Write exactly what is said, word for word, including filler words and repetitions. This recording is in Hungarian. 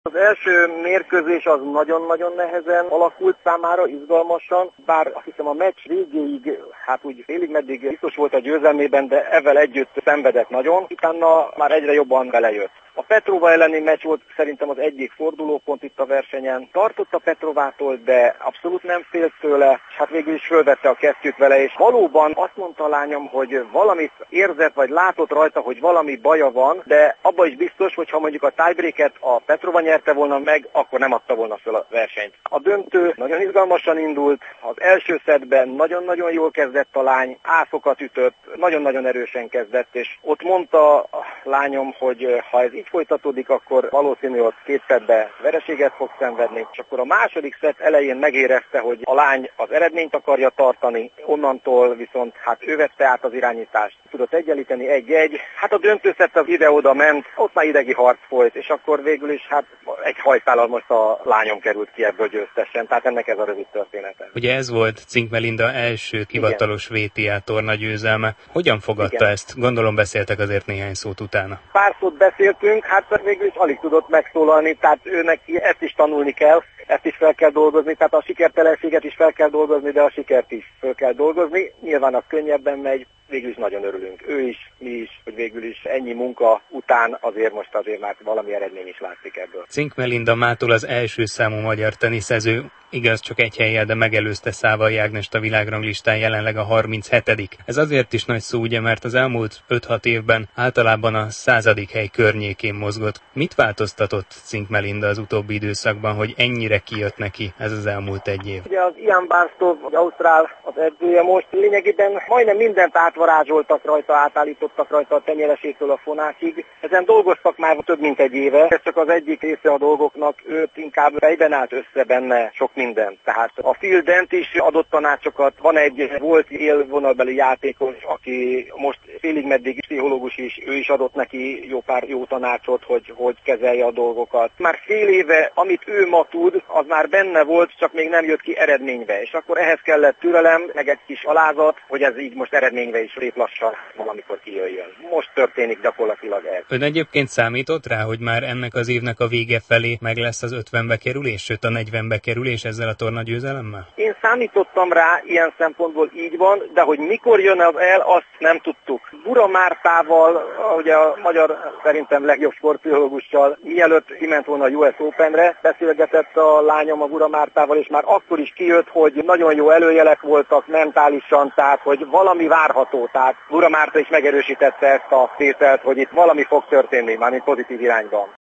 Az első mérkőzés az nagyon-nagyon nehezen alakult számára, izgalmasan, bár azt hiszem a meccs végéig, hát úgy félig meddig biztos volt a győzelmében, de ezzel együtt szenvedett nagyon, utána már egyre jobban belejött. A Petrova elleni meccs volt szerintem az egyik fordulópont itt a versenyen. Tartott a Petrovától, de abszolút nem félt tőle, és hát végül is fölvette a kesztyűt vele, és valóban azt mondta a lányom, hogy valamit érzett, vagy látott rajta, hogy valami baja van, de abban is biztos, hogy ha mondjuk a tiebreaket a Petrova nyerte volna meg, akkor nem adta volna föl a versenyt. A döntő nagyon izgalmasan indult, az első szettben nagyon-nagyon jól kezdett a lány, ászokat ütött, nagyon-nagyon erősen kezdett, és ott mondta a lányom, hogy ha ez így folytatódik, akkor valószínű, hogy két szettben vereséget fog szenvedni, és akkor a második szett elején megérezte, hogy a lány az eredményt akarja tartani, onnantól viszont hát ő vette át az irányítást, tudott egyenlíteni egy-egy, hát a döntő szett az ide-oda ment, ott már idegi harc folyt, és akkor végül is hát egy hajszállal most a lányom került ki ebből győztesen, tehát ennek ez a rövid története. Ugye ez volt Cink Melinda első hivatalos vé té á torna győzelme. Hogyan fogadta Igen. ezt? Gondolom beszéltek azért néhány szót utána. Pár szót beszéltünk, hát végül is alig tudott megszólalni, tehát őnek ezt is tanulni kell, ezt is fel kell dolgozni, tehát a sikertelenséget is fel kell dolgozni, de a sikert is fel kell dolgozni. Nyilván az könnyebben megy, végül is nagyon örülünk. Ő is, mi is, hogy végül is ennyi munka után azért most azért már valami eredmény is látszik ebből. Cink Melinda mától az első számú magyar teniszező, igaz csak egy hellyel, de megelőzte Szávai Ágnest a világranglistán, jelenleg a harminchetedik. Ez azért is nagy szó, ugye, mert az elmúlt öt-hat évben általában a századik hely környékén mozgott. Mit változtatott Cink Melinda az utóbbi időszakban, hogy ennyire kijött neki ez az elmúlt egy év? Ugye az Ian Barstow, az ausztrál az edzője most, lényegében majdnem mindent átvarázsoltak rajta, átállítottak rajta a tenyeresétől a fonákig. Ezen dolgoztak már több mint egy éve. Ez csak az egyik része a dolgoknak, őt inkább fejben állt össze benne sok minden. Tehát a Phil Dent is adott tanácsokat, van egy volt élvonalbeli játékos, aki most félig meddig pszichológus is, ő is adott neki jó pár jó tanácsot, hogy hogy kezelje a dolgokat. Már fél éve, amit ő ma tud, az már benne volt, csak még nem jött ki eredménybe. És akkor ehhez kellett türelem, meg egy kis alázat, hogy ez így most eredménybe is szép lassan valamikor kijöjjön. Most történik gyakorlatilag ez. Ön egyébként számított rá, hogy már ennek az évnek a vége felé meg lesz az ötvenbe kerülés, sőt a negyvenbe kerülés ezzel a torna győzelemmel? Én számítottam rá, ilyen szempontból így van, de hogy mikor jön az el, azt nem tudtuk. Bura Mártával, ugye a magyar szerintem legjobb sportpszichológussal, mielőtt kiment volna a U S Openre, beszélgetett a lányom a Bura Mártával, és már akkor is kijött, hogy nagyon jó előjelek voltak mentálisan, tehát hogy valami várható. Tehát Bura Márta is megerősítette ezt a tételt, hogy itt valami fog történni, mármint pozitív irányban.